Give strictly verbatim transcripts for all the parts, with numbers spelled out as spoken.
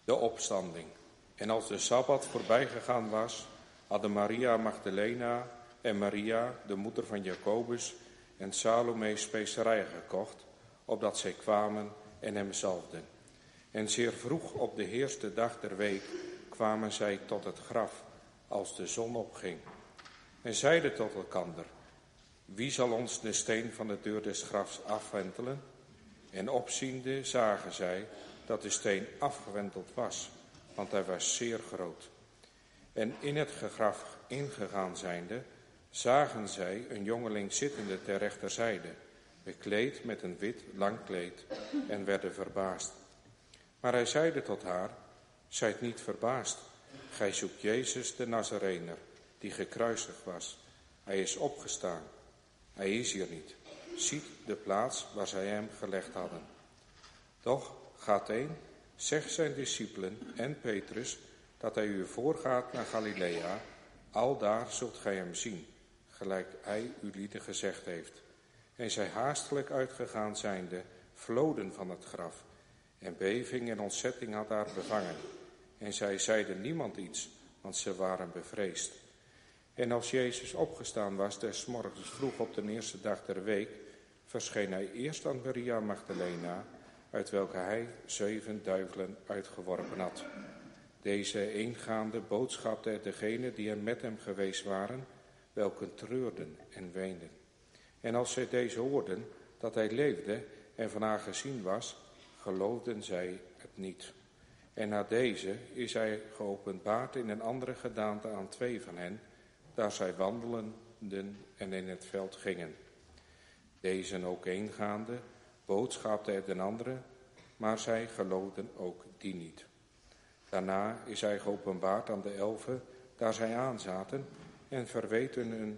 De opstanding. En als de Sabbat voorbij gegaan was, hadden Maria Magdalena en Maria, de moeder van Jacobus, en Salome specerijen gekocht, opdat zij kwamen en hem zalfden. En zeer vroeg op de eerste dag der week kwamen zij tot het graf, als de zon opging. En zeiden tot elkander: wie zal ons de steen van de deur des grafs afwentelen? En opziende zagen zij dat de steen afgewenteld was, want hij was zeer groot. En in het graf ingegaan zijnde, zagen zij een jongeling zittende ter rechterzijde, bekleed met een wit lang kleed, en werden verbaasd. Maar hij zeide tot haar: zijt niet verbaasd, gij zoekt Jezus de Nazarener, die gekruisigd was. Hij is opgestaan, hij is hier niet. Ziet de plaats waar zij hem gelegd hadden. Doch gaat heen, zeg zijn discipelen en Petrus dat hij u voorgaat naar Galilea. Aldaar zult gij hem zien, gelijk hij u lieden gezegd heeft. En zij haastelijk uitgegaan zijnde, vloden van het graf. En beving en ontzetting had haar bevangen. En zij zeiden niemand iets, want ze waren bevreesd. En als Jezus opgestaan was des morgens vroeg op de eerste dag der week, verscheen hij eerst aan Maria Magdalena, uit welke hij zeven duivelen uitgeworpen had. Deze eengaande boodschapte degenen die hem met hem geweest waren, welke treurden en weenden. En als zij deze hoorden, dat hij leefde en van haar gezien was, geloofden zij het niet. En na deze is hij geopenbaard in een andere gedaante aan twee van hen, daar zij wandelden en in het veld gingen. Deze ook eengaande boodschapte het den anderen, maar zij geloofden ook die niet. Daarna is hij geopenbaard aan de elfen, daar zij aanzaten, en verweten hun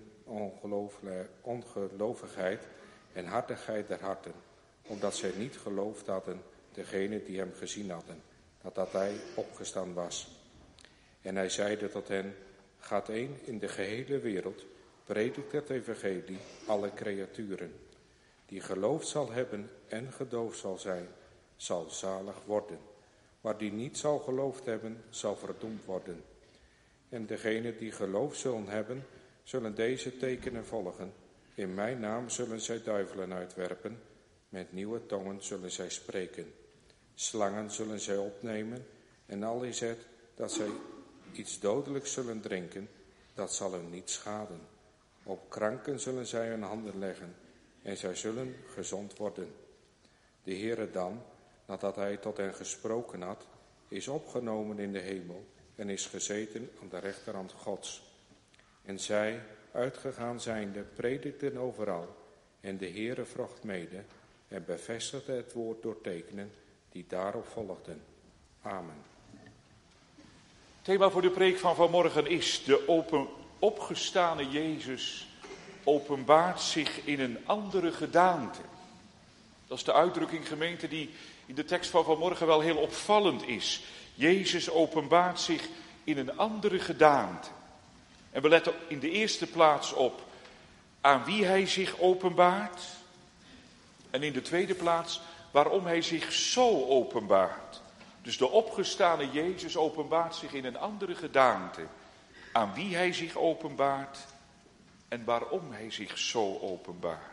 ongelovigheid en hartigheid der harten, omdat zij niet geloofd hadden, degene die hem gezien hadden, dat, dat hij opgestaan was. En hij zeide tot hen: gaat heen in de gehele wereld, predikt het evangelie alle creaturen. Die geloofd zal hebben en gedoofd zal zijn, zal zalig worden. Maar die niet zal geloofd hebben, zal verdoemd worden. En degenen die geloof zullen hebben, zullen deze tekenen volgen. In mijn naam zullen zij duivelen uitwerpen, met nieuwe tongen zullen zij spreken. Slangen zullen zij opnemen, en al is het dat zij iets dodelijks zullen drinken, dat zal hen niet schaden. Op kranken zullen zij hun handen leggen, en zij zullen gezond worden. De Heere dan, nadat hij tot hen gesproken had, is opgenomen in de hemel en is gezeten aan de rechterhand Gods. En zij, uitgegaan zijnde, predikten overal, en de Heere vrocht mede en bevestigde het woord door tekenen die daarop volgden. Amen. Thema voor de preek van vanmorgen is: de open, opgestane Jezus openbaart zich in een andere gedaante. Dat is de uitdrukking, gemeente, die in de tekst van vanmorgen wel heel opvallend is. Jezus openbaart zich in een andere gedaante. En we letten in de eerste plaats op aan wie hij zich openbaart. En in de tweede plaats waarom hij zich zo openbaart. Dus de opgestane Jezus openbaart zich in een andere gedaante. Aan wie hij zich openbaart en waarom hij zich zo openbaart.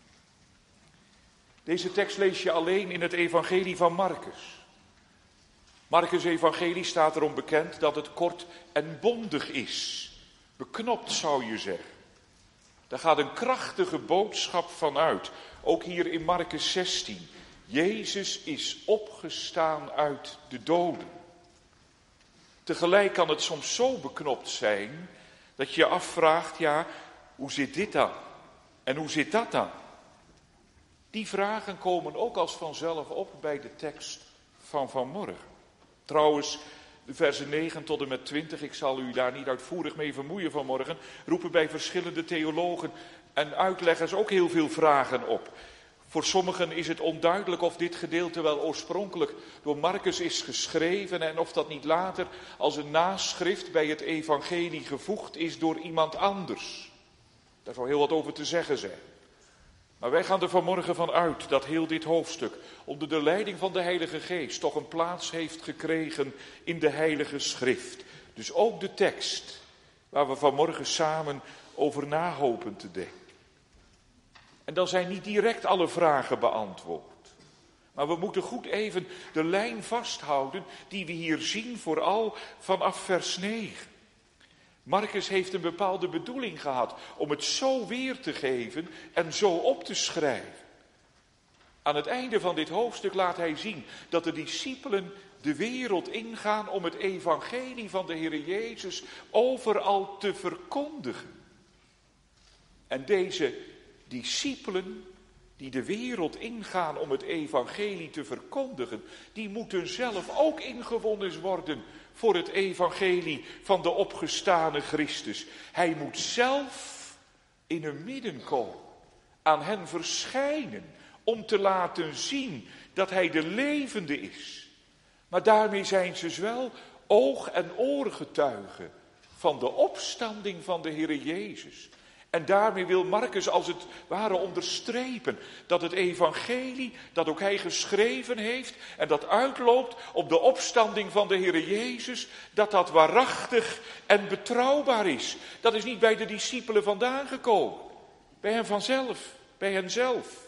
Deze tekst lees je alleen in het evangelie van Marcus. Marcus' evangelie staat erom bekend dat het kort en bondig is. Beknopt zou je zeggen. Daar gaat een krachtige boodschap van uit. Ook hier in Marcus zestien. Jezus is opgestaan uit de doden. Tegelijk kan het soms zo beknopt zijn dat je je afvraagt, ja, hoe zit dit dan? En hoe zit dat dan? Die vragen komen ook als vanzelf op bij de tekst van vanmorgen. Trouwens, de versen negen tot en met twintig, ik zal u daar niet uitvoerig mee vermoeien vanmorgen, roepen bij verschillende theologen en uitleggers ook heel veel vragen op. Voor sommigen is het onduidelijk of dit gedeelte wel oorspronkelijk door Marcus is geschreven en of dat niet later als een naschrift bij het evangelie gevoegd is door iemand anders. Daar zou heel wat over te zeggen zijn. Maar wij gaan er vanmorgen van uit dat heel dit hoofdstuk onder de leiding van de Heilige Geest toch een plaats heeft gekregen in de Heilige Schrift. Dus ook de tekst waar we vanmorgen samen over na hopen te denken. En dan zijn niet direct alle vragen beantwoord. Maar we moeten goed even de lijn vasthouden die we hier zien, vooral vanaf vers negen. Marcus heeft een bepaalde bedoeling gehad om het zo weer te geven en zo op te schrijven. Aan het einde van dit hoofdstuk laat hij zien dat de discipelen de wereld ingaan om het evangelie van de Heer Jezus overal te verkondigen. En deze discipelen die de wereld ingaan om het evangelie te verkondigen, die moeten zelf ook ingewonnen worden voor het evangelie van de opgestane Christus. Hij moet zelf in hun midden komen, aan hen verschijnen, om te laten zien dat hij de levende is. Maar daarmee zijn ze wel oog- en oorgetuigen van de opstanding van de Heer Jezus. En daarmee wil Marcus als het ware onderstrepen dat het evangelie dat ook hij geschreven heeft en dat uitloopt op de opstanding van de Heer Jezus, dat dat waarachtig en betrouwbaar is. Dat is niet bij de discipelen vandaan gekomen, bij hen vanzelf, bij hen zelf.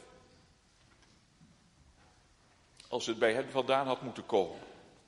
Als het bij hen vandaan had moeten komen,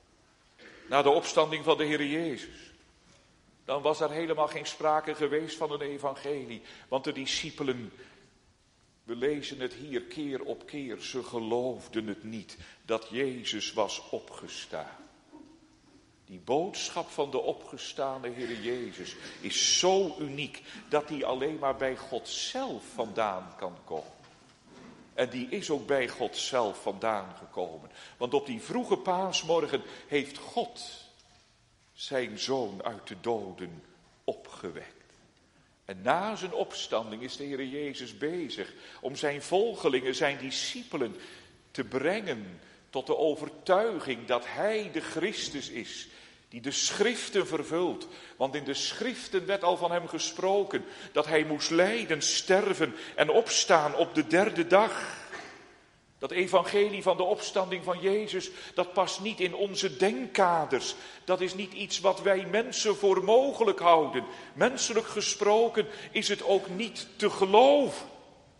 na de opstanding van de Heer Jezus, dan was er helemaal geen sprake geweest van een evangelie. Want de discipelen, we lezen het hier keer op keer, ze geloofden het niet dat Jezus was opgestaan. Die boodschap van de opgestane Heer Jezus is zo uniek dat die alleen maar bij God zelf vandaan kan komen. En die is ook bij God zelf vandaan gekomen. Want op die vroege paasmorgen heeft God zijn zoon uit de doden opgewekt. En na zijn opstanding is de Heer Jezus bezig om zijn volgelingen, zijn discipelen te brengen tot de overtuiging dat hij de Christus is, die de schriften vervult. Want in de schriften werd al van hem gesproken dat hij moest lijden, sterven en opstaan op de derde dag. Dat evangelie van de opstanding van Jezus, dat past niet in onze denkkaders. Dat is niet iets wat wij mensen voor mogelijk houden. Menselijk gesproken is het ook niet te geloven.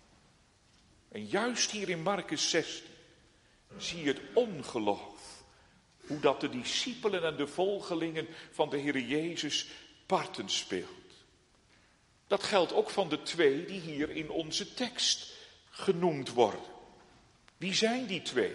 En juist hier in Marcus zestien zie je het ongeloof. Hoe dat de discipelen en de volgelingen van de Heer Jezus parten speelt. Dat geldt ook van de twee die hier in onze tekst genoemd worden. Wie zijn die twee?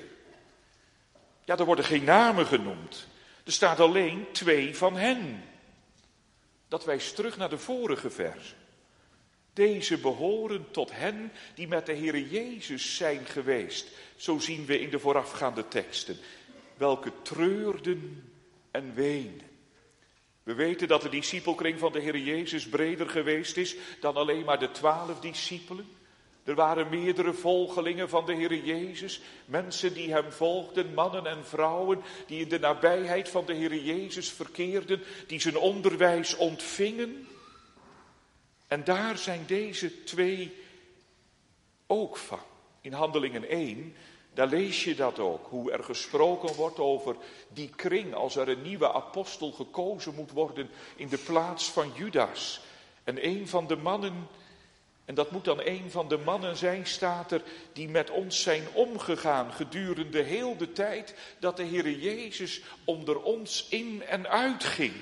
Ja, er worden geen namen genoemd. Er staat alleen twee van hen. Dat wijst terug naar de vorige verse. Deze behoren tot hen die met de Heer Jezus zijn geweest. Zo zien we in de voorafgaande teksten. Welke treurden en weenden. We weten dat de discipelkring van de Heer Jezus breder geweest is dan alleen maar de twaalf discipelen. Er waren meerdere volgelingen van de Heer Jezus, mensen die hem volgden, mannen en vrouwen die in de nabijheid van de Heer Jezus verkeerden, die zijn onderwijs ontvingen. En daar zijn deze twee ook van. In Handelingen één, daar lees je dat ook, hoe er gesproken wordt over die kring als er een nieuwe apostel gekozen moet worden in de plaats van Judas. En een van de mannen, en dat moet dan een van de mannen zijn, staat er, die met ons zijn omgegaan gedurende heel de tijd dat de Heer Jezus onder ons in en uitging.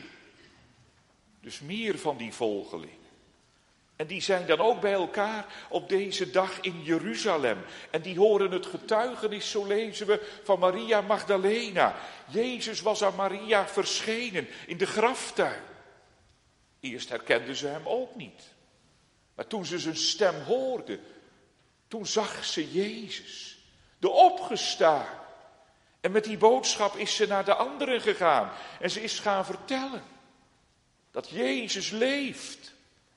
Dus meer van die volgelingen. En die zijn dan ook bij elkaar op deze dag in Jeruzalem. En die horen het getuigenis, zo lezen we, van Maria Magdalena. Jezus was aan Maria verschenen in de graftuin. Eerst herkenden ze hem ook niet. Maar toen ze zijn stem hoorde, toen zag ze Jezus, de opgestaan. En met die boodschap is ze naar de anderen gegaan. En ze is gaan vertellen dat Jezus leeft.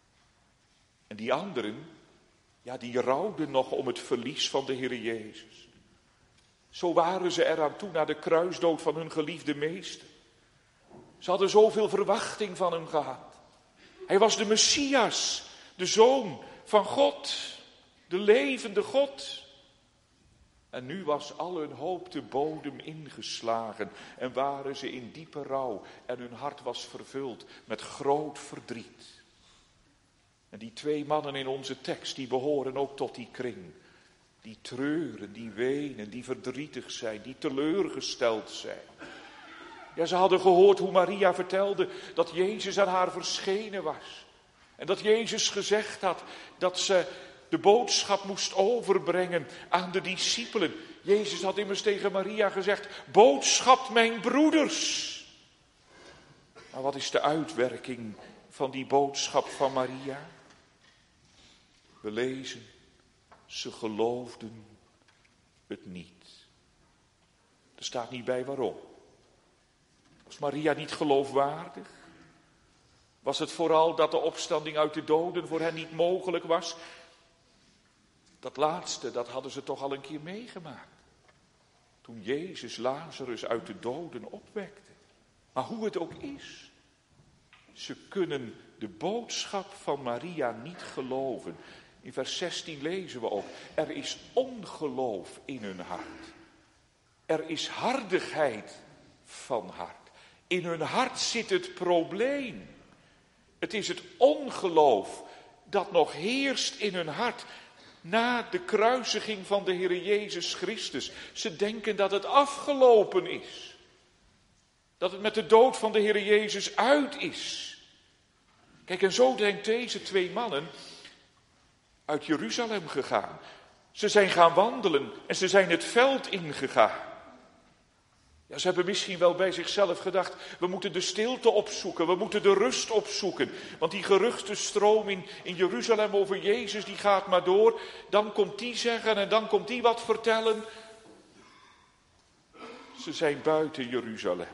En die anderen, ja, die rouwden nog om het verlies van de Heer Jezus. Zo waren ze eraan toe na de kruisdood van hun geliefde meester. Ze hadden zoveel verwachting van hem gehad. Hij was de Messias, de Zoon van God, de levende God. En nu was al hun hoop de bodem ingeslagen en waren ze in diepe rouw en hun hart was vervuld met groot verdriet. En die twee mannen in onze tekst, die behoren ook tot die kring. Die treuren, die wenen, die verdrietig zijn, die teleurgesteld zijn. Ja, ze hadden gehoord hoe Maria vertelde dat Jezus aan haar verschenen was. En dat Jezus gezegd had dat ze de boodschap moest overbrengen aan de discipelen. Jezus had immers tegen Maria gezegd, boodschap mijn broeders. Maar wat is de uitwerking van die boodschap van Maria? We lezen, ze geloofden het niet. Er staat niet bij waarom. Was Maria niet geloofwaardig? Was het vooral dat de opstanding uit de doden voor hen niet mogelijk was? Dat laatste, dat hadden ze toch al een keer meegemaakt. Toen Jezus Lazarus uit de doden opwekte. Maar hoe het ook is, ze kunnen de boodschap van Maria niet geloven. In vers zestien lezen we ook, er is ongeloof in hun hart. Er is hardigheid van hart. In hun hart zit het probleem. Het is het ongeloof dat nog heerst in hun hart na de kruisiging van de Heer Jezus Christus. Ze denken dat het afgelopen is. Dat het met de dood van de Heer Jezus uit is. Kijk, en zo denkt deze twee mannen uit Jeruzalem gegaan. Ze zijn gaan wandelen en ze zijn het veld ingegaan. Ja, ze hebben misschien wel bij zichzelf gedacht, we moeten de stilte opzoeken, we moeten de rust opzoeken. Want die geruchtenstroom in, in Jeruzalem over Jezus, die gaat maar door. Dan komt die zeggen en dan komt die wat vertellen. Ze zijn buiten Jeruzalem.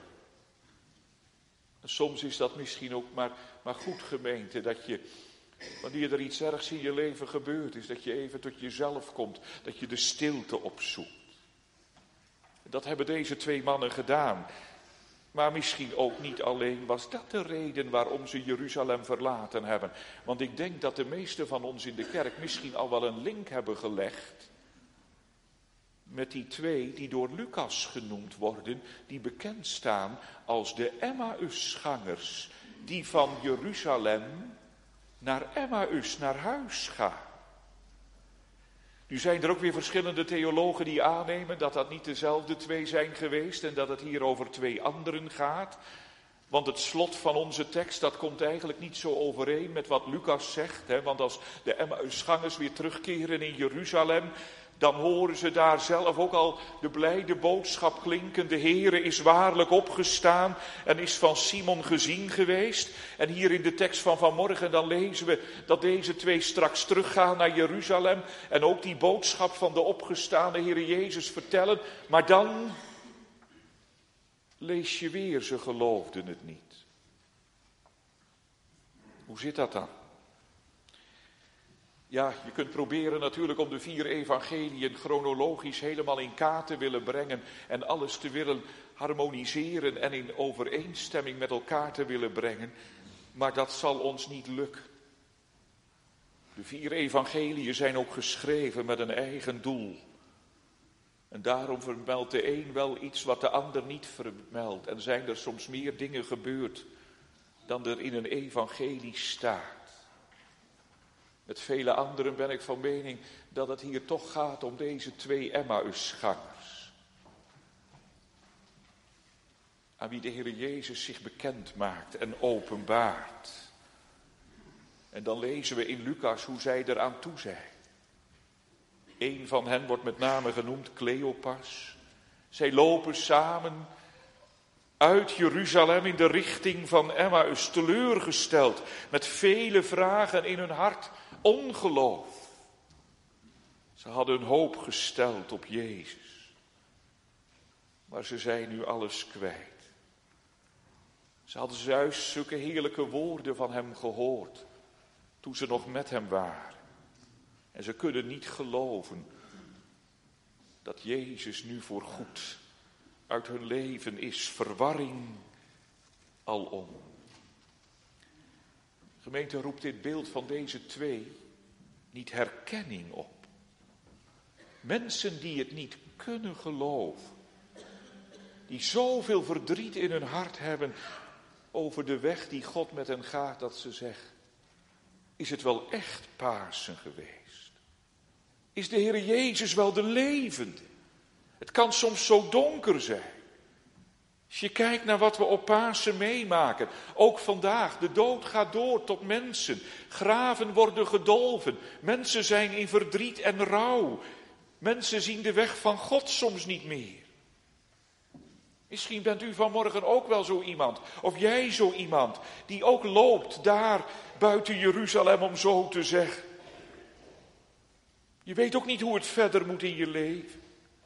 En soms is dat misschien ook maar, maar goed, gemeente, dat je, wanneer er iets ergs in je leven gebeurd is, dat je even tot jezelf komt, dat je de stilte opzoekt. Dat hebben deze twee mannen gedaan. Maar misschien ook niet alleen was dat de reden waarom ze Jeruzalem verlaten hebben. Want ik denk dat de meesten van ons in de kerk misschien al wel een link hebben gelegd met die twee die door Lucas genoemd worden, die bekend staan als de Emmausgangers, die van Jeruzalem naar Emmaus, naar huis gaan. Nu zijn er ook weer verschillende theologen die aannemen dat dat niet dezelfde twee zijn geweest en dat het hier over twee anderen gaat. Want het slot van onze tekst, dat komt eigenlijk niet zo overeen met wat Lucas zegt. Hè? Want als de Emmausgangers weer terugkeren in Jeruzalem, dan horen ze daar zelf ook al de blijde boodschap klinken. De Heere is waarlijk opgestaan en is van Simon gezien geweest. En hier in de tekst van vanmorgen dan lezen we dat deze twee straks teruggaan naar Jeruzalem. En ook die boodschap van de opgestaande Heere Jezus vertellen. Maar dan lees je weer, ze geloofden het niet. Hoe zit dat dan? Ja, je kunt proberen natuurlijk om de vier evangeliën chronologisch helemaal in kaart te willen brengen en alles te willen harmoniseren en in overeenstemming met elkaar te willen brengen. Maar dat zal ons niet lukken. De vier evangeliën zijn ook geschreven met een eigen doel. En daarom vermeldt de een wel iets wat de ander niet vermeldt. En zijn er soms meer dingen gebeurd dan er in een evangelie staat. Met vele anderen ben ik van mening dat het hier toch gaat om deze twee Emmausgangers. Aan wie de Heer Jezus zich bekend maakt en openbaart. En dan lezen we in Lucas hoe zij eraan toe zijn. Eén van hen wordt met name genoemd Cleopas. Zij lopen samen uit Jeruzalem in de richting van Emmaus, teleurgesteld, met vele vragen in hun hart, ongeloof. Ze hadden hun hoop gesteld op Jezus, maar ze zijn nu alles kwijt. Ze hadden juist zulke heerlijke woorden van hem gehoord, toen ze nog met hem waren. En ze kunnen niet geloven dat Jezus nu voorgoed uit hun leven is, verwarring alom. Gemeente, roept dit beeld van deze twee niet herkenning op. Mensen die het niet kunnen geloven. Die zoveel verdriet in hun hart hebben over de weg die God met hen gaat, dat ze zeggen: is het wel echt Pasen geweest? Is de Heer Jezus wel de levende? Het kan soms zo donker zijn. Als je kijkt naar wat we op Pasen meemaken, ook vandaag, de dood gaat door tot mensen. Graven worden gedolven, mensen zijn in verdriet en rouw. Mensen zien de weg van God soms niet meer. Misschien bent u vanmorgen ook wel zo iemand, of jij zo iemand, die ook loopt daar buiten Jeruzalem, om zo te zeggen. Je weet ook niet hoe het verder moet in je leven.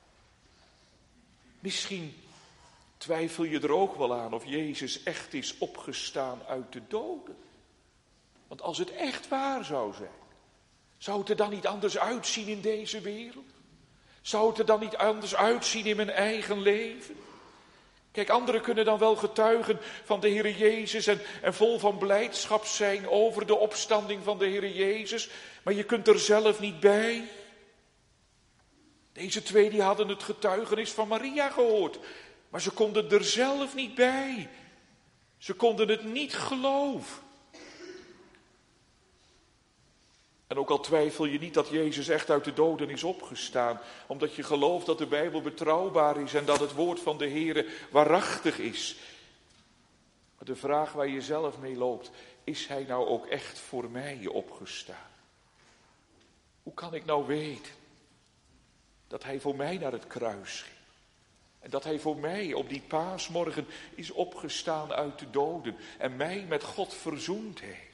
Misschien twijfel je er ook wel aan of Jezus echt is opgestaan uit de doden. Want als het echt waar zou zijn, zou het er dan niet anders uitzien in deze wereld? Zou het er dan niet anders uitzien in mijn eigen leven? Kijk, anderen kunnen dan wel getuigen van de Heer Jezus en, en vol van blijdschap zijn over de opstanding van de Heer Jezus, maar je kunt er zelf niet bij. Deze twee die hadden het getuigenis van Maria gehoord, maar ze konden er zelf niet bij. Ze konden het niet geloven. En ook al twijfel je niet dat Jezus echt uit de doden is opgestaan, omdat je gelooft dat de Bijbel betrouwbaar is en dat het woord van de Heere waarachtig is. Maar de vraag waar je zelf mee loopt, is hij nou ook echt voor mij opgestaan? Hoe kan ik nou weten dat hij voor mij naar het kruis ging? En dat hij voor mij op die paasmorgen is opgestaan uit de doden en mij met God verzoend heeft.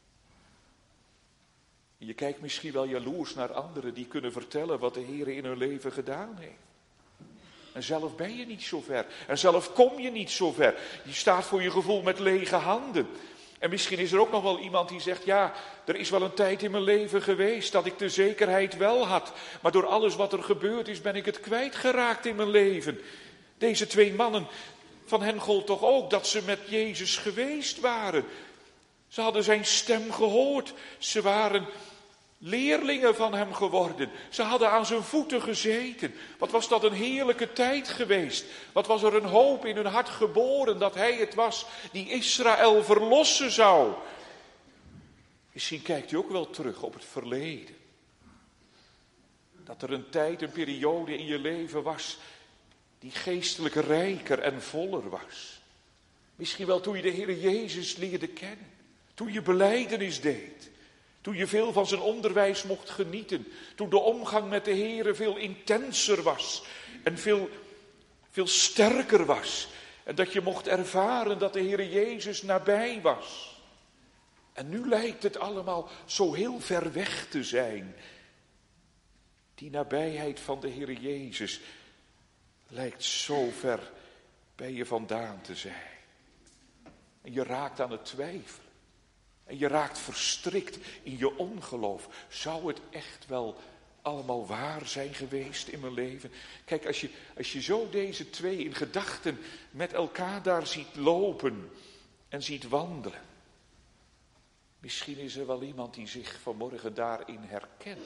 Je kijkt misschien wel jaloers naar anderen die kunnen vertellen wat de Heer in hun leven gedaan heeft. En zelf ben je niet zo ver. En zelf kom je niet zo ver. Je staat voor je gevoel met lege handen. En misschien is er ook nog wel iemand die zegt: ja, er is wel een tijd in mijn leven geweest dat ik de zekerheid wel had. Maar door alles wat er gebeurd is ben ik het kwijtgeraakt in mijn leven. Deze twee mannen, van hen gold toch ook dat ze met Jezus geweest waren. Ze hadden zijn stem gehoord. Ze waren leerlingen van hem geworden. Ze hadden aan zijn voeten gezeten. Wat was dat een heerlijke tijd geweest. Wat was er een hoop in hun hart geboren dat hij het was die Israël verlossen zou. Misschien kijkt u ook wel terug op het verleden. Dat er een tijd, een periode in je leven was die geestelijk rijker en voller was. Misschien wel toen je de Heer Jezus leerde kennen. Toen je belijdenis deed. Toen je veel van zijn onderwijs mocht genieten. Toen de omgang met de Heer veel intenser was. En veel, veel sterker was. En dat je mocht ervaren dat de Heer Jezus nabij was. En nu lijkt het allemaal zo heel ver weg te zijn. Die nabijheid van de Heer Jezus lijkt zo ver bij je vandaan te zijn. En je raakt aan het twijfelen. En je raakt verstrikt in je ongeloof. Zou het echt wel allemaal waar zijn geweest in mijn leven? Kijk, als je, als je zo deze twee in gedachten met elkaar daar ziet lopen en ziet wandelen. Misschien is er wel iemand die zich vanmorgen daarin herkent.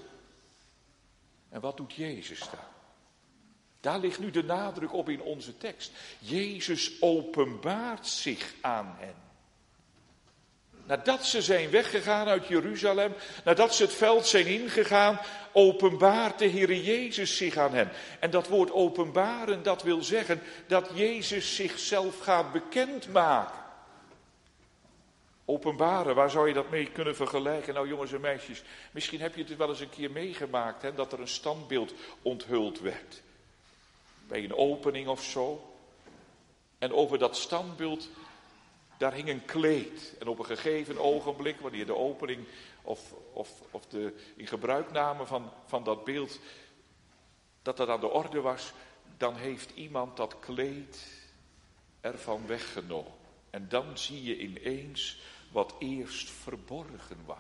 En wat doet Jezus dan? Daar ligt nu de nadruk op in onze tekst. Jezus openbaart zich aan hen. Nadat ze zijn weggegaan uit Jeruzalem, nadat ze het veld zijn ingegaan, openbaart de Heer Jezus zich aan hen. En dat woord openbaren, dat wil zeggen dat Jezus zichzelf gaat bekendmaken. Openbaren, waar zou je dat mee kunnen vergelijken? Nou jongens en meisjes, misschien heb je het wel eens een keer meegemaakt, hè, dat er een standbeeld onthuld werd. Bij een opening of zo. En over dat standbeeld, daar hing een kleed. En op een gegeven ogenblik, wanneer de opening of, of, of de ingebruikname van, van dat beeld, dat dat aan de orde was, dan heeft iemand dat kleed ervan weggenomen. En dan zie je ineens wat eerst verborgen was.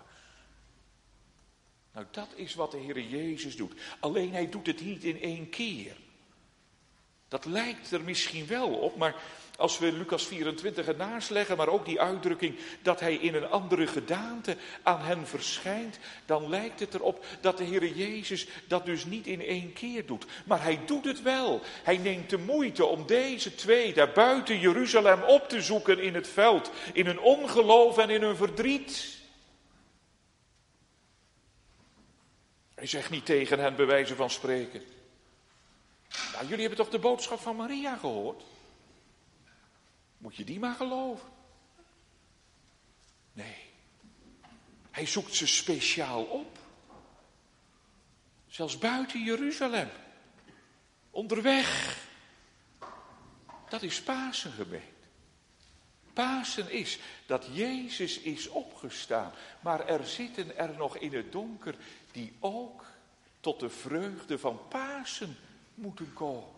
Nou, dat is wat de Heer Jezus doet. Alleen hij doet het niet in één keer. Dat lijkt er misschien wel op, maar als we Lucas vierentwintig ernaast leggen, maar ook die uitdrukking dat hij in een andere gedaante aan hen verschijnt, dan lijkt het erop dat de Heere Jezus dat dus niet in één keer doet. Maar hij doet het wel. Hij neemt de moeite om deze twee daar buiten Jeruzalem op te zoeken in het veld, in hun ongeloof en in hun verdriet. Hij zegt niet tegen hen bij wijze van spreken: nou, jullie hebben toch de boodschap van Maria gehoord? Moet je die maar geloven? Nee. Hij zoekt ze speciaal op. Zelfs buiten Jeruzalem. Onderweg. Dat is Pasen, gemeente. Pasen is dat Jezus is opgestaan. Maar er zitten er nog in het donker die ook tot de vreugde van Pasen moeten komen.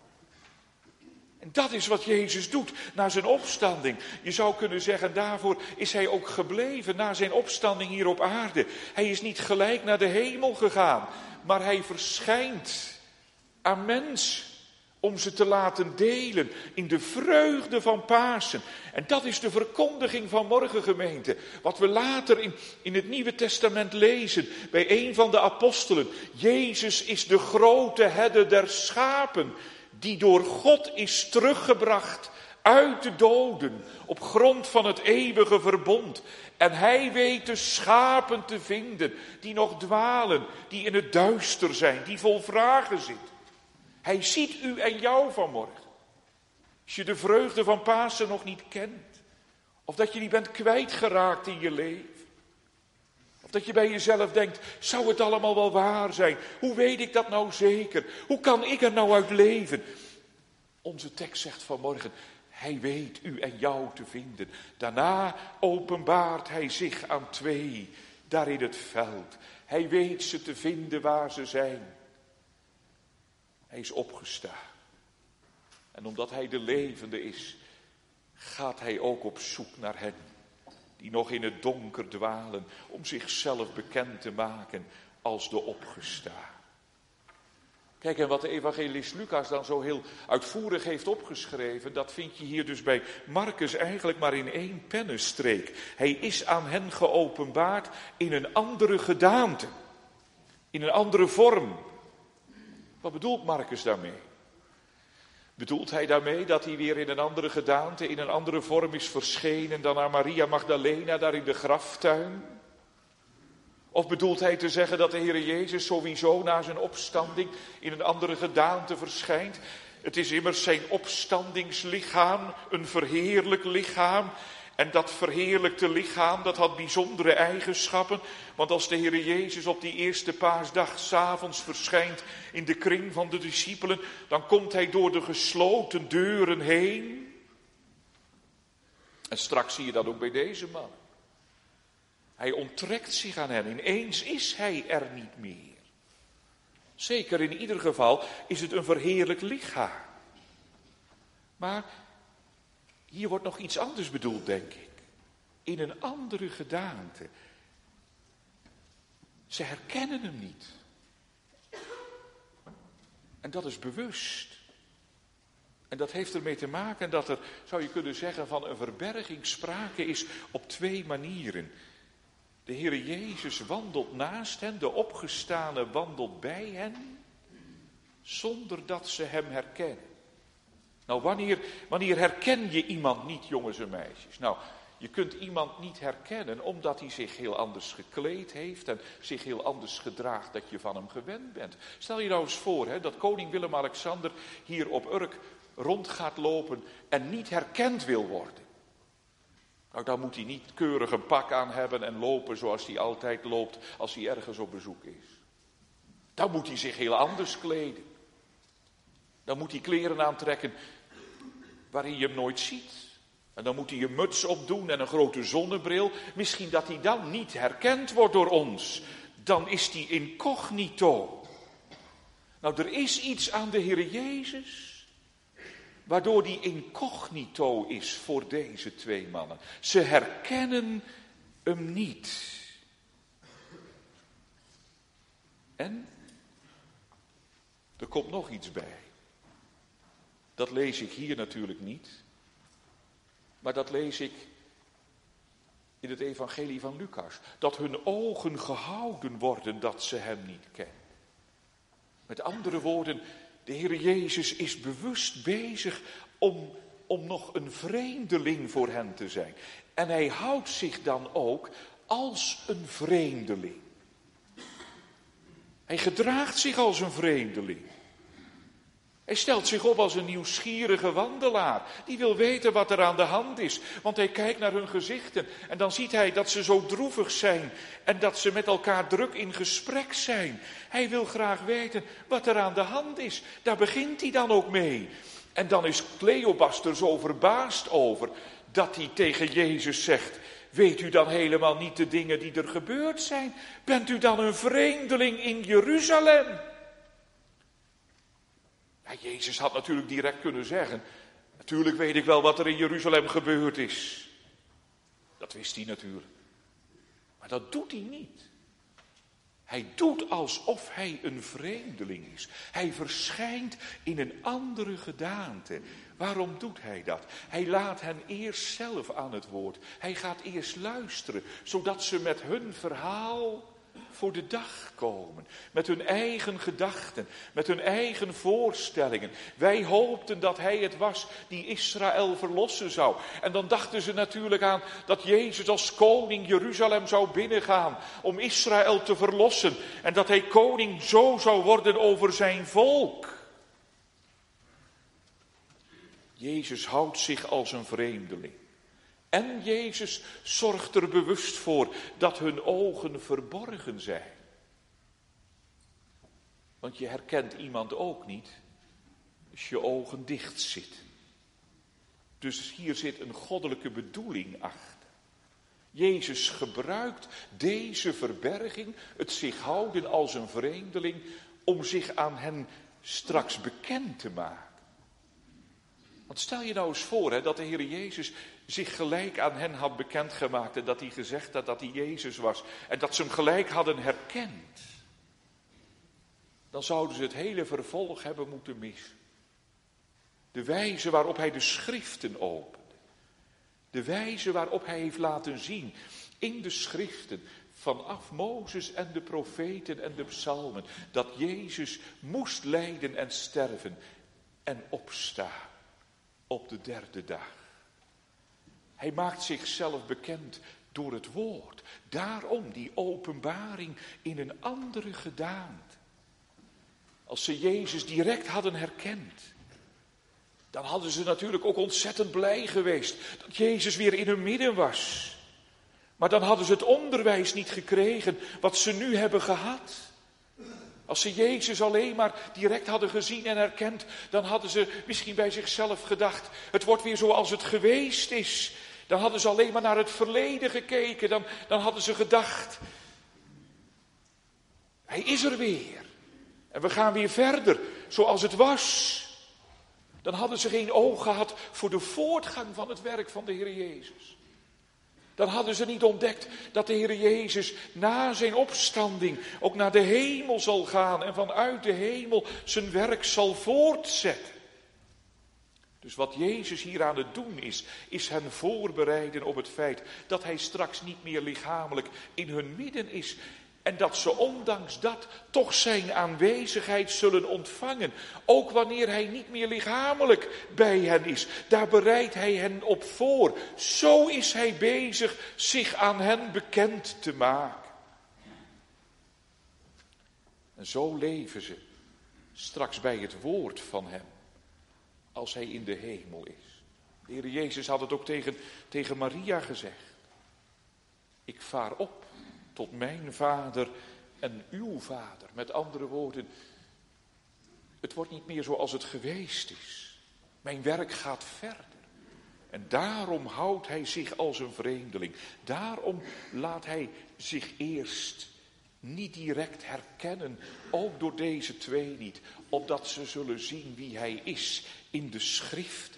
En dat is wat Jezus doet na zijn opstanding. Je zou kunnen zeggen, daarvoor is hij ook gebleven na zijn opstanding hier op aarde. Hij is niet gelijk naar de hemel gegaan, maar hij verschijnt aan mens om ze te laten delen in de vreugde van Pasen. En dat is de verkondiging van morgen, gemeente. Wat we later in, in het Nieuwe Testament lezen bij een van de apostelen. Jezus is de grote herder der schapen, die door God is teruggebracht uit de doden op grond van het eeuwige verbond. En hij weet de schapen te vinden die nog dwalen, die in het duister zijn, die vol vragen zitten. Hij ziet u en jou vanmorgen. Als je de vreugde van Pasen nog niet kent, of dat je die bent kwijtgeraakt in je leven, of dat je bij jezelf denkt, zou het allemaal wel waar zijn? Hoe weet ik dat nou zeker? Hoe kan ik er nou uit leven? Onze tekst zegt vanmorgen, hij weet u en jou te vinden. Daarna openbaart hij zich aan twee, daar in het veld. Hij weet ze te vinden waar ze zijn. Hij is opgestaan. En omdat hij de levende is, gaat hij ook op zoek naar hen die nog in het donker dwalen, om zichzelf bekend te maken als de opgestaan. Kijk, en wat de evangelist Lucas dan zo heel uitvoerig heeft opgeschreven, dat vind je hier dus bij Marcus eigenlijk maar in één pennenstreek. Hij is aan hen geopenbaard in een andere gedaante, in een andere vorm. Wat bedoelt Marcus daarmee? Bedoelt hij daarmee dat hij weer in een andere gedaante, in een andere vorm is verschenen dan aan Maria Magdalena daar in de graftuin? Of bedoelt hij te zeggen dat de Heere Jezus sowieso na zijn opstanding in een andere gedaante verschijnt? Het is immers zijn opstandingslichaam, een verheerlijk lichaam. En dat verheerlijkte lichaam, dat had bijzondere eigenschappen. Want als de Heere Jezus op die eerste paasdag 's avonds verschijnt in de kring van de discipelen, dan komt hij door de gesloten deuren heen. En straks zie je dat ook bij deze man. Hij onttrekt zich aan hen. Ineens is hij er niet meer. Zeker in ieder geval is het een verheerlijk lichaam. Maar hier wordt nog iets anders bedoeld, denk ik. In een andere gedaante. Ze herkennen hem niet. En dat is bewust. En dat heeft ermee te maken dat er, zou je kunnen zeggen, van een verberging sprake is op twee manieren. De Heere Jezus wandelt naast hen, de opgestane wandelt bij hen, zonder dat ze hem herkennen. Nou, wanneer, wanneer herken je iemand niet, jongens en meisjes? Nou, je kunt iemand niet herkennen omdat hij zich heel anders gekleed heeft en zich heel anders gedraagt dat je van hem gewend bent. Stel je nou eens voor hè, dat koning Willem-Alexander hier op Urk rond gaat lopen en niet herkend wil worden. Nou, dan moet hij niet keurig een pak aan hebben en lopen zoals hij altijd loopt als hij ergens op bezoek is. Dan moet hij zich heel anders kleden. Dan moet hij kleren aantrekken waarin je hem nooit ziet. En dan moet hij een muts opdoen en een grote zonnebril. Misschien dat hij dan niet herkend wordt door ons. Dan is hij incognito. Nou, er is iets aan de Heer Jezus waardoor die incognito is voor deze twee mannen. Ze herkennen hem niet. En er komt nog iets bij. Dat lees ik hier natuurlijk niet. Maar dat lees ik in het evangelie van Lucas. Dat hun ogen gehouden worden dat ze hem niet kennen. Met andere woorden, de Heer Jezus is bewust bezig om, om nog een vreemdeling voor hen te zijn. En hij houdt zich dan ook als een vreemdeling. Hij gedraagt zich als een vreemdeling. Hij stelt zich op als een nieuwsgierige wandelaar. Die wil weten wat er aan de hand is. Want hij kijkt naar hun gezichten. En dan ziet hij dat ze zo droevig zijn. En dat ze met elkaar druk in gesprek zijn. Hij wil graag weten wat er aan de hand is. Daar begint hij dan ook mee. En dan is Cleopas er zo verbaasd over. Dat hij tegen Jezus zegt. Weet u dan helemaal niet de dingen die er gebeurd zijn? Bent u dan een vreemdeling in Jeruzalem? Ja, Jezus had natuurlijk direct kunnen zeggen. Natuurlijk weet ik wel wat er in Jeruzalem gebeurd is. Dat wist hij natuurlijk. Maar dat doet hij niet. Hij doet alsof hij een vreemdeling is. Hij verschijnt in een andere gedaante. Waarom doet hij dat? Hij laat hen eerst zelf aan het woord. Hij gaat eerst luisteren, zodat ze met hun verhaal voor de dag komen. Met hun eigen gedachten, met hun eigen voorstellingen. Wij hoopten dat hij het was die Israël verlossen zou. En dan dachten ze natuurlijk aan dat Jezus als koning Jeruzalem zou binnengaan om Israël te verlossen. En dat hij koning zo zou worden over zijn volk. Jezus houdt zich als een vreemdeling. En Jezus zorgt er bewust voor dat hun ogen verborgen zijn. Want je herkent iemand ook niet als je ogen dicht zitten. Dus hier zit een goddelijke bedoeling achter. Jezus gebruikt deze verberging, het zich houden als een vreemdeling, om zich aan hen straks bekend te maken. Want stel je nou eens voor hè, dat de Heer Jezus zich gelijk aan hen had bekendgemaakt en dat hij gezegd had dat hij Jezus was en dat ze hem gelijk hadden herkend. Dan zouden ze het hele vervolg hebben moeten missen. De wijze waarop hij de schriften opende. De wijze waarop hij heeft laten zien in de schriften vanaf Mozes en de profeten en de psalmen dat Jezus moest lijden en sterven en opstaan op de derde dag. Hij maakt zichzelf bekend door het woord. Daarom die openbaring in een andere gedaante. Als ze Jezus direct hadden herkend, dan hadden ze natuurlijk ook ontzettend blij geweest dat Jezus weer in hun midden was. Maar dan hadden ze het onderwijs niet gekregen wat ze nu hebben gehad. Als ze Jezus alleen maar direct hadden gezien en herkend, dan hadden ze misschien bij zichzelf gedacht, het wordt weer zoals het geweest is. Dan hadden ze alleen maar naar het verleden gekeken, dan, dan hadden ze gedacht, hij is er weer. En we gaan weer verder, zoals het was. Dan hadden ze geen oog gehad voor de voortgang van het werk van de Heer Jezus. Dan hadden ze niet ontdekt dat de Heer Jezus na zijn opstanding ook naar de hemel zal gaan en vanuit de hemel zijn werk zal voortzetten. Dus wat Jezus hier aan het doen is, is hen voorbereiden op het feit dat hij straks niet meer lichamelijk in hun midden is. En dat ze ondanks dat toch zijn aanwezigheid zullen ontvangen. Ook wanneer hij niet meer lichamelijk bij hen is. Daar bereidt hij hen op voor. Zo is hij bezig zich aan hen bekend te maken. En zo leven ze straks bij het woord van hem. Als hij in de hemel is. De Heer Jezus had het ook tegen, tegen Maria gezegd. Ik vaar op tot mijn vader en uw vader. Met andere woorden, het wordt niet meer zoals het geweest is. Mijn werk gaat verder. En daarom houdt hij zich als een vreemdeling. Daarom laat hij zich eerst niet direct herkennen, ook door deze twee niet, opdat ze zullen zien wie hij is in de schrift.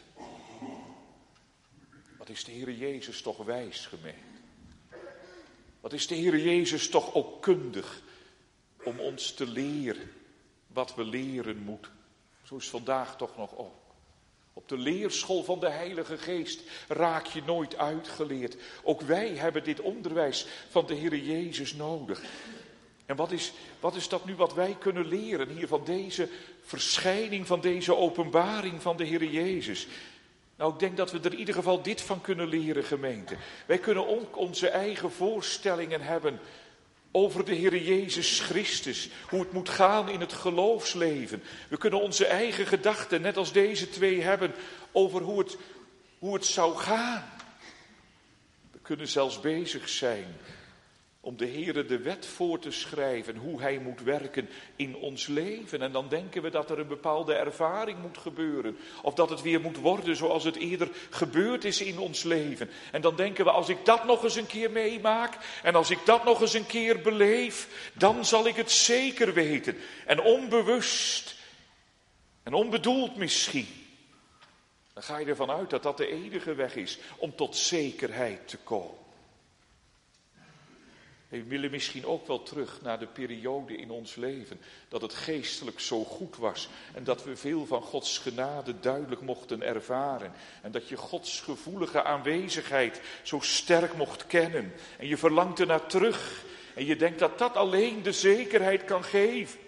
Wat is de Heer Jezus toch wijs, gemeente? Wat is de Heer Jezus toch ook kundig om ons te leren wat we leren moeten. Zo is vandaag toch nog ook. Op de leerschool van de Heilige Geest raak je nooit uitgeleerd. Ook wij hebben dit onderwijs van de Heer Jezus nodig. En wat is, wat is dat nu wat wij kunnen leren hier van deze verschijning, van deze openbaring van de Heer Jezus? Nou, ik denk dat we er in ieder geval dit van kunnen leren, gemeente. Wij kunnen ook onze eigen voorstellingen hebben over de Heer Jezus Christus. Hoe het moet gaan in het geloofsleven. We kunnen onze eigen gedachten, net als deze twee, hebben over hoe het, hoe het zou gaan. We kunnen zelfs bezig zijn om de Heere de wet voor te schrijven, hoe Hij moet werken in ons leven. En dan denken we dat er een bepaalde ervaring moet gebeuren. Of dat het weer moet worden zoals het eerder gebeurd is in ons leven. En dan denken we, als ik dat nog eens een keer meemaak, en als ik dat nog eens een keer beleef, dan zal ik het zeker weten. En onbewust, en onbedoeld misschien, dan ga je ervan uit dat dat de enige weg is om tot zekerheid te komen. We willen misschien ook wel terug naar de periode in ons leven dat het geestelijk zo goed was en dat we veel van Gods genade duidelijk mochten ervaren. En dat je Gods gevoelige aanwezigheid zo sterk mocht kennen. En je verlangt er naar terug en je denkt dat dat alleen de zekerheid kan geven.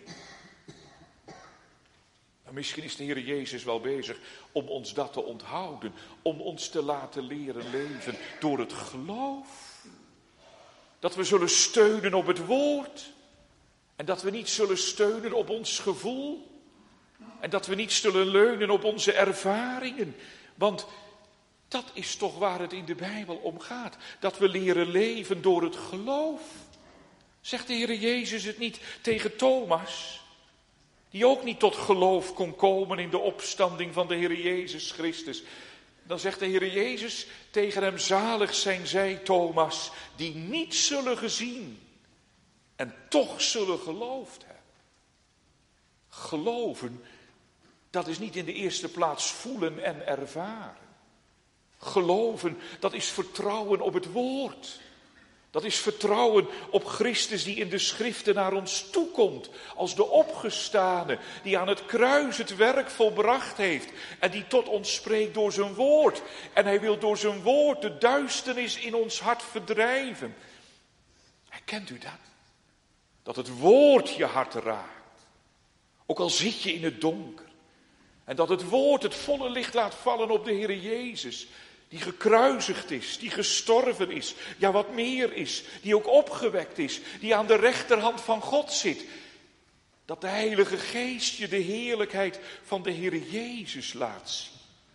En misschien is de Heer Jezus wel bezig om ons dat te onthouden, om ons te laten leren leven door het geloof. Dat we zullen steunen op het woord. En dat we niet zullen steunen op ons gevoel. En dat we niet zullen leunen op onze ervaringen. Want dat is toch waar het in de Bijbel om gaat. Dat we leren leven door het geloof. Zegt de Heer Jezus het niet tegen Thomas? Die ook niet tot geloof kon komen in de opstanding van de Heer Jezus Christus. Dan zegt de Heer Jezus tegen hem, zalig zijn zij, Thomas, die niet zullen gezien en toch zullen geloofd hebben. Geloven, dat is niet in de eerste plaats voelen en ervaren. Geloven, dat is vertrouwen op het woord. Dat is vertrouwen op Christus die in de schriften naar ons toekomt. Als de opgestane die aan het kruis het werk volbracht heeft. En die tot ons spreekt door zijn woord. En hij wil door zijn woord de duisternis in ons hart verdrijven. Herkent u dat? Dat het woord je hart raakt. Ook al zit je in het donker. En dat het woord het volle licht laat vallen op de Heer Jezus. Die gekruisigd is, die gestorven is, ja wat meer is, die ook opgewekt is, die aan de rechterhand van God zit. Dat de Heilige Geest je de heerlijkheid van de Heer Jezus laat zien.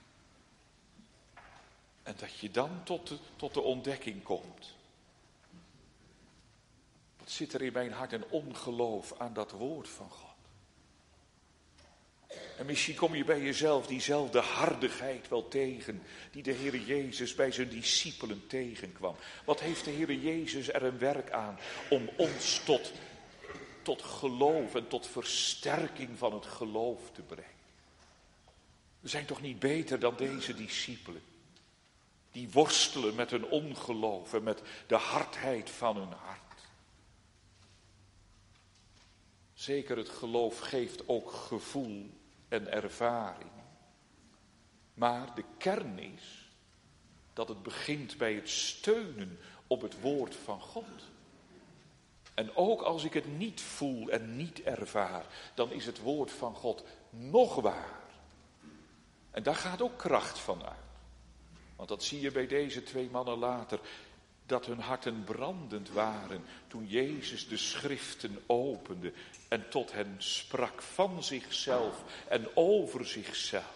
En dat je dan tot de, tot de ontdekking komt. Wat zit er in mijn hart een ongeloof aan dat woord van God. En misschien kom je bij jezelf diezelfde hardigheid wel tegen die de Heer Jezus bij zijn discipelen tegenkwam. Wat heeft de Heer Jezus er een werk aan om ons tot, tot geloof en tot versterking van het geloof te brengen. We zijn toch niet beter dan deze discipelen. Die worstelen met hun ongeloof en met de hardheid van hun hart. Zeker het geloof geeft ook gevoel en ervaring. Maar de kern is dat het begint bij het steunen op het woord van God. En ook als ik het niet voel en niet ervaar, dan is het woord van God nog waar. En daar gaat ook kracht van uit. Want dat zie je bij deze twee mannen later, dat hun harten brandend waren toen Jezus de schriften opende en tot hen sprak van zichzelf en over zichzelf.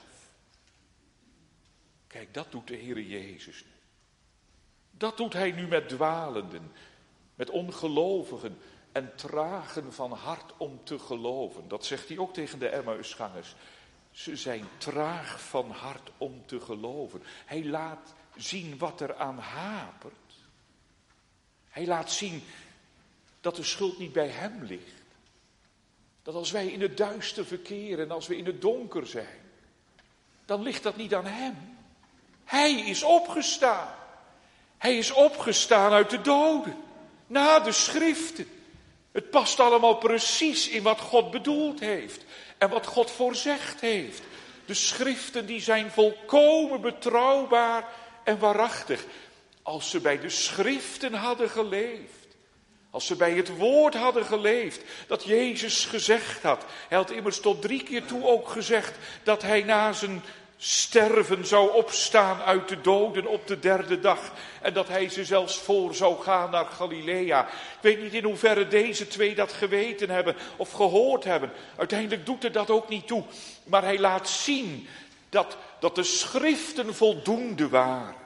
Kijk, dat doet de Heer Jezus nu. Dat doet hij nu met dwalenden, met ongelovigen en tragen van hart om te geloven. Dat zegt hij ook tegen de Emmausgangers. Ze zijn traag van hart om te geloven. Hij laat zien wat er aan hapert. Hij laat zien dat de schuld niet bij hem ligt. Dat als wij in het duister verkeren en als we in het donker zijn, dan ligt dat niet aan hem. Hij is opgestaan. Hij is opgestaan uit de doden. Na de schriften. Het past allemaal precies in wat God bedoeld heeft. En wat God voorzegd heeft. De schriften die zijn volkomen betrouwbaar en waarachtig. Als ze bij de schriften hadden geleefd. Als ze bij het woord hadden geleefd. Dat Jezus gezegd had. Hij had immers tot drie keer toe ook gezegd dat hij na zijn sterven zou opstaan uit de doden op de derde dag. En dat hij ze zelfs voor zou gaan naar Galilea. Ik weet niet in hoeverre deze twee dat geweten hebben of gehoord hebben. Uiteindelijk doet er dat ook niet toe. Maar hij laat zien dat, dat de schriften voldoende waren.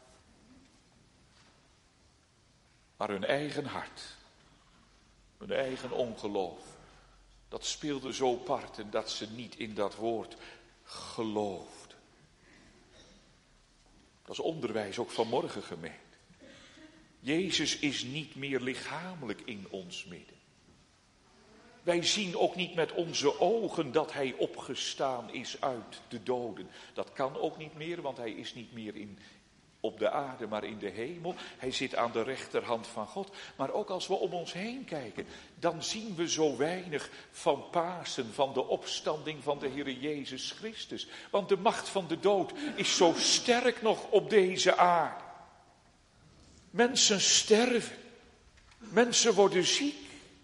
Maar hun eigen hart, hun eigen ongeloof, dat speelde zo parten dat ze niet in dat woord geloofden. Dat is onderwijs ook vanmorgen, gemeente. Jezus is niet meer lichamelijk in ons midden. Wij zien ook niet met onze ogen dat hij opgestaan is uit de doden. Dat kan ook niet meer, want hij is niet meer in, op de aarde, maar in de hemel. Hij zit aan de rechterhand van God. Maar ook als we om ons heen kijken, dan zien we zo weinig van Pasen, van de opstanding van de Heer Jezus Christus. Want de macht van de dood is zo sterk nog op deze aarde. Mensen sterven. Mensen worden ziek.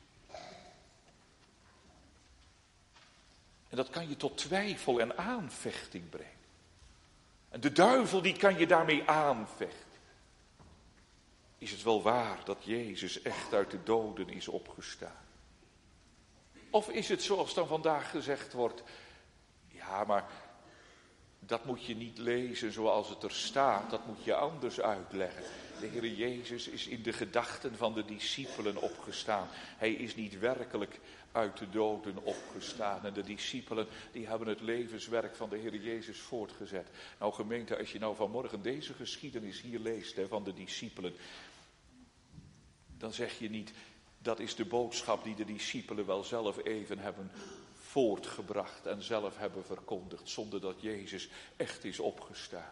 En dat kan je tot twijfel en aanvechting brengen. En de duivel die kan je daarmee aanvechten. Is het wel waar dat Jezus echt uit de doden is opgestaan? Of is het zoals dan vandaag gezegd wordt, ja, maar dat moet je niet lezen zoals het er staat, dat moet je anders uitleggen. De Heer Jezus is in de gedachten van de discipelen opgestaan. Hij is niet werkelijk uit de doden opgestaan. En de discipelen die hebben het levenswerk van de Heer Jezus voortgezet. Nou gemeente, als je nou vanmorgen deze geschiedenis hier leest hè, van de discipelen, dan zeg je niet, dat is de boodschap die de discipelen wel zelf even hebben voortgebracht en zelf hebben verkondigd, zonder dat Jezus echt is opgestaan.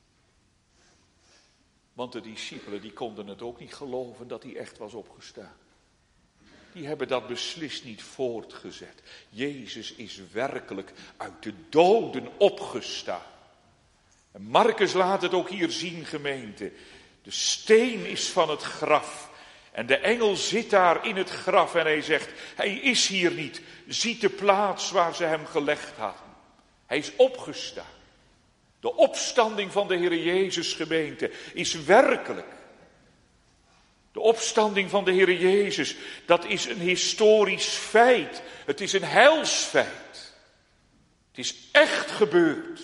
Want de discipelen die konden het ook niet geloven dat hij echt was opgestaan. Die hebben dat beslist niet voortgezet. Jezus is werkelijk uit de doden opgestaan. En Marcus laat het ook hier zien, gemeente. De steen is van het graf. En de engel zit daar in het graf en hij zegt, hij is hier niet. Ziet de plaats waar ze hem gelegd hadden. Hij is opgestaan. De opstanding van de Heer Jezus, gemeente, is werkelijk. De opstanding van de Heer Jezus, dat is een historisch feit. Het is een heilsfeit. Het is echt gebeurd.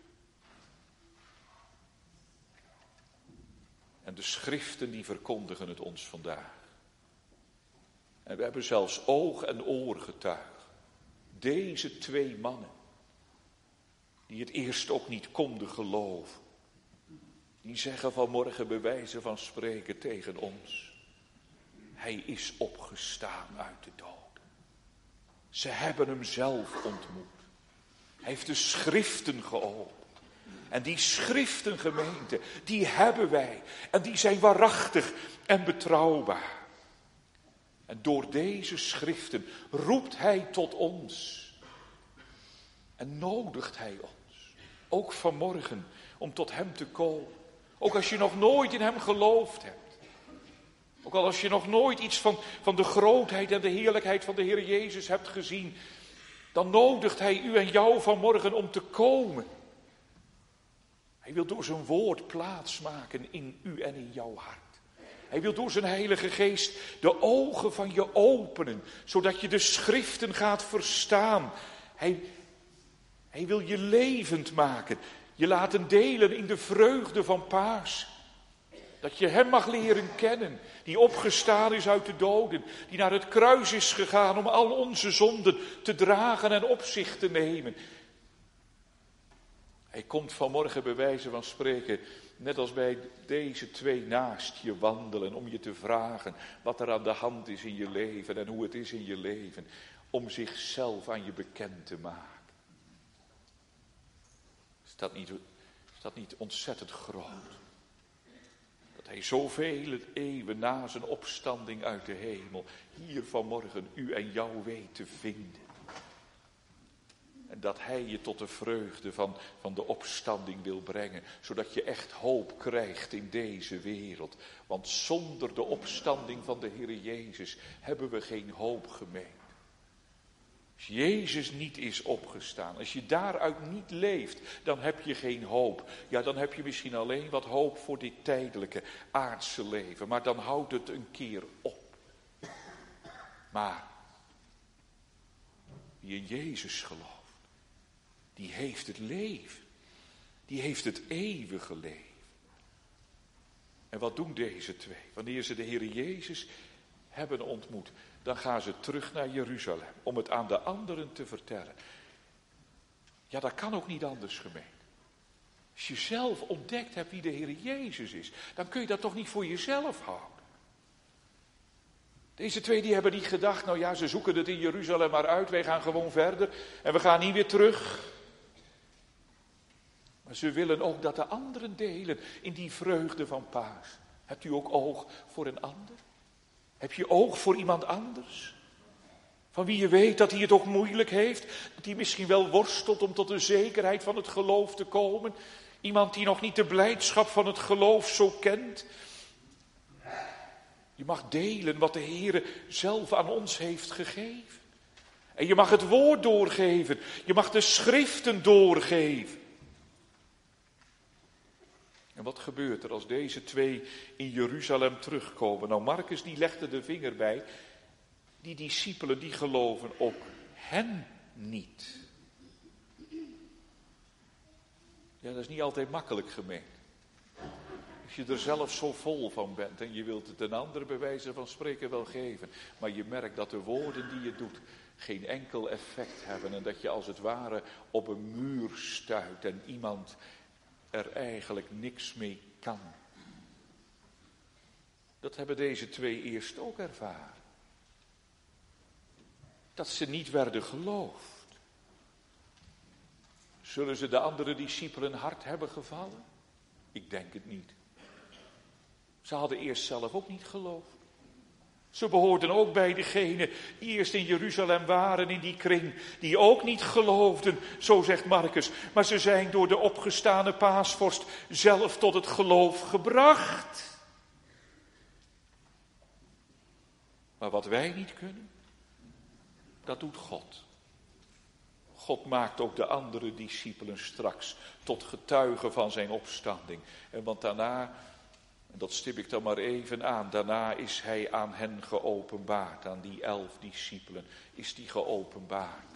En de schriften die verkondigen het ons vandaag. En we hebben zelfs oog en oor getuigen. Deze twee mannen, die het eerst ook niet konden geloven. Die zeggen vanmorgen bij wijze van spreken tegen ons. Hij is opgestaan uit de doden. Ze hebben hem zelf ontmoet. Hij heeft de schriften geopend. En die schriften, gemeente, die hebben wij. En die zijn waarachtig en betrouwbaar. En door deze schriften roept hij tot ons. En nodigt hij ons. Ook vanmorgen om tot hem te komen. Ook als je nog nooit in hem geloofd hebt. Ook al als je nog nooit iets van, van de grootheid en de heerlijkheid van de Heer Jezus hebt gezien. Dan nodigt hij u en jou vanmorgen om te komen. Hij wil door zijn woord plaatsmaken in u en in jouw hart. Hij wil door zijn Heilige Geest de ogen van je openen. Zodat je de schriften gaat verstaan. Hij, hij wil je levend maken. Je laten delen in de vreugde van Paas. Dat je hem mag leren kennen. Die opgestaan is uit de doden. Die naar het kruis is gegaan om al onze zonden te dragen en op zich te nemen. Hij komt vanmorgen bij wijze van spreken, net als bij deze twee naast je wandelen, om je te vragen wat er aan de hand is in je leven en hoe het is in je leven, om zichzelf aan je bekend te maken. Is dat niet, is dat niet ontzettend groot? Dat hij zoveel eeuwen na zijn opstanding uit de hemel hier vanmorgen u en jou weet te vinden. En dat hij je tot de vreugde van, van de opstanding wil brengen. Zodat je echt hoop krijgt in deze wereld. Want zonder de opstanding van de Heer Jezus hebben we geen hoop, gemeente. Als Jezus niet is opgestaan, als je daaruit niet leeft, dan heb je geen hoop. Ja, dan heb je misschien alleen wat hoop voor dit tijdelijke, aardse leven. Maar dan houdt het een keer op. Maar wie in Jezus gelooft, die heeft het leven. Die heeft het eeuwige leven. En wat doen deze twee? Wanneer ze de Heer Jezus hebben ontmoet, dan gaan ze terug naar Jeruzalem om het aan de anderen te vertellen. Ja, dat kan ook niet anders, gemeente. Als je zelf ontdekt hebt wie de Heer Jezus is, dan kun je dat toch niet voor jezelf houden. Deze twee die hebben niet gedacht, nou ja, ze zoeken het in Jeruzalem maar uit, wij gaan gewoon verder en we gaan niet weer terug. Maar ze willen ook dat de anderen delen in die vreugde van Paas. Hebt u ook oog voor een ander? Heb je oog voor iemand anders? Van wie je weet dat hij het ook moeilijk heeft, dat hij misschien wel worstelt om tot de zekerheid van het geloof te komen. Iemand die nog niet de blijdschap van het geloof zo kent. Je mag delen wat de Heer zelf aan ons heeft gegeven. En je mag het woord doorgeven. Je mag de schriften doorgeven. En wat gebeurt er als deze twee in Jeruzalem terugkomen? Nou, Marcus die legde de vinger bij. Die discipelen die geloven ook hen niet. Ja, dat is niet altijd makkelijk, gemeente. Als je er zelf zo vol van bent en je wilt het een ander bij wijze van spreken wel geven. Maar je merkt dat de woorden die je doet geen enkel effect hebben. En dat je als het ware op een muur stuit en iemand er eigenlijk niks mee kan. Dat hebben deze twee eerst ook ervaren. Dat ze niet werden geloofd. Zullen ze de andere discipelen hard hebben gevallen? Ik denk het niet. Ze hadden eerst zelf ook niet geloofd. Ze behoorden ook bij degenen die eerst in Jeruzalem waren in die kring, die ook niet geloofden, zo zegt Marcus. Maar ze zijn door de opgestane paasvorst zelf tot het geloof gebracht. Maar wat wij niet kunnen, dat doet God. God maakt ook de andere discipelen straks tot getuigen van zijn opstanding. En want daarna, en dat stip ik dan maar even aan, daarna is hij aan hen geopenbaard, aan die elf discipelen, is die geopenbaard.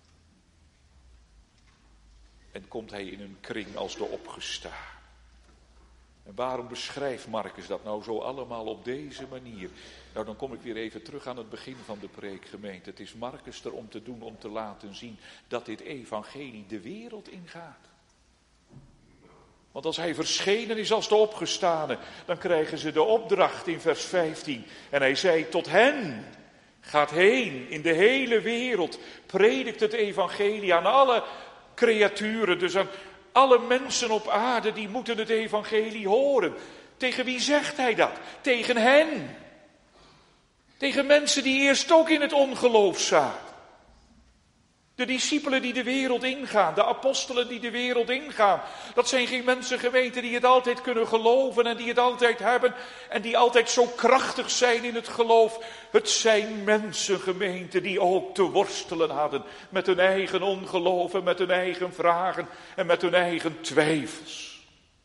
En komt hij in een kring als de opgestaan. En waarom beschrijft Marcus dat nou zo allemaal op deze manier? Nou, dan kom ik weer even terug aan het begin van de preekgemeente. Het is Marcus er om te doen, om te laten zien dat dit evangelie de wereld ingaat. Want als hij verschenen is als de opgestane, dan krijgen ze de opdracht in vers vijftien. En hij zei tot hen, gaat heen in de hele wereld, predikt het evangelie aan alle creaturen, dus aan alle mensen op aarde, die moeten het evangelie horen. Tegen wie zegt hij dat? Tegen hen. Tegen mensen die eerst ook in het ongeloof zaten. De discipelen die de wereld ingaan, de apostelen die de wereld ingaan. Dat zijn geen mensen geweten die het altijd kunnen geloven en die het altijd hebben. En die altijd zo krachtig zijn in het geloof. Het zijn mensen, gemeente, die ook te worstelen hadden met hun eigen ongeloof en met hun eigen vragen en met hun eigen twijfels.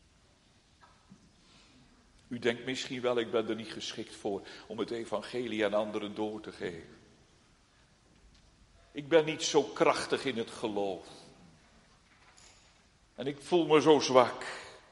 U denkt misschien wel, ik ben er niet geschikt voor om het evangelie aan anderen door te geven. Ik ben niet zo krachtig in het geloof. En ik voel me zo zwak.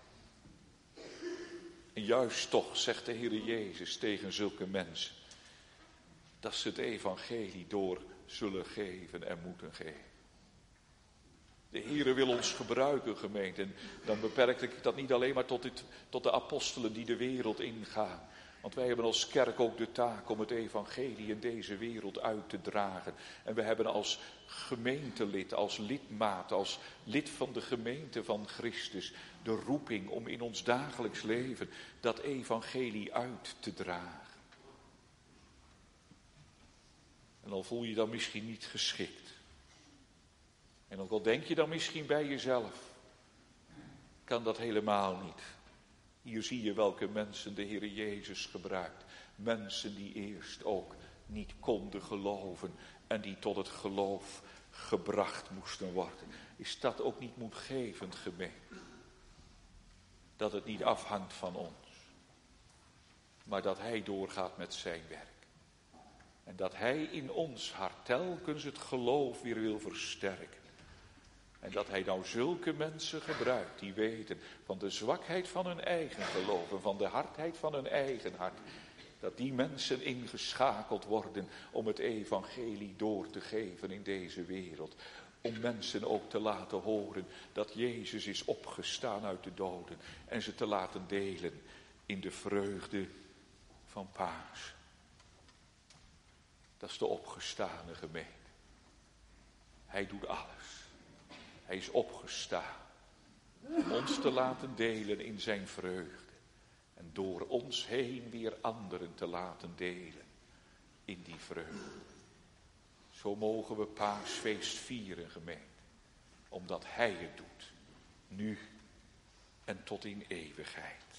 En juist toch zegt de Heer Jezus tegen zulke mensen, dat ze het evangelie door zullen geven en moeten geven. De Heer wil ons gebruiken, gemeente. En dan beperk ik dat niet alleen maar tot, dit, tot de apostelen die de wereld ingaan. Want wij hebben als kerk ook de taak om het evangelie in deze wereld uit te dragen. En we hebben als gemeentelid, als lidmaat, als lid van de gemeente van Christus de roeping om in ons dagelijks leven dat evangelie uit te dragen. En al voel je dan misschien niet geschikt. En ook al denk je dan misschien bij jezelf, kan dat helemaal niet. Hier zie je welke mensen de Heer Jezus gebruikt. Mensen die eerst ook niet konden geloven en die tot het geloof gebracht moesten worden. Is dat ook niet moedgevend, gemeente? Dat het niet afhangt van ons, maar dat Hij doorgaat met zijn werk. En dat Hij in ons hart telkens het geloof weer wil versterken. En dat Hij nou zulke mensen gebruikt die weten van de zwakheid van hun eigen geloof en van de hardheid van hun eigen hart. Dat die mensen ingeschakeld worden om het evangelie door te geven in deze wereld. Om mensen ook te laten horen dat Jezus is opgestaan uit de doden. En ze te laten delen in de vreugde van Pasen. Dat is de opgestane gemeente. Hij doet alles. Hij is opgestaan om ons te laten delen in zijn vreugde. En door ons heen weer anderen te laten delen in die vreugde. Zo mogen we Paasfeest vieren, gemeente. Omdat Hij het doet. Nu en tot in eeuwigheid.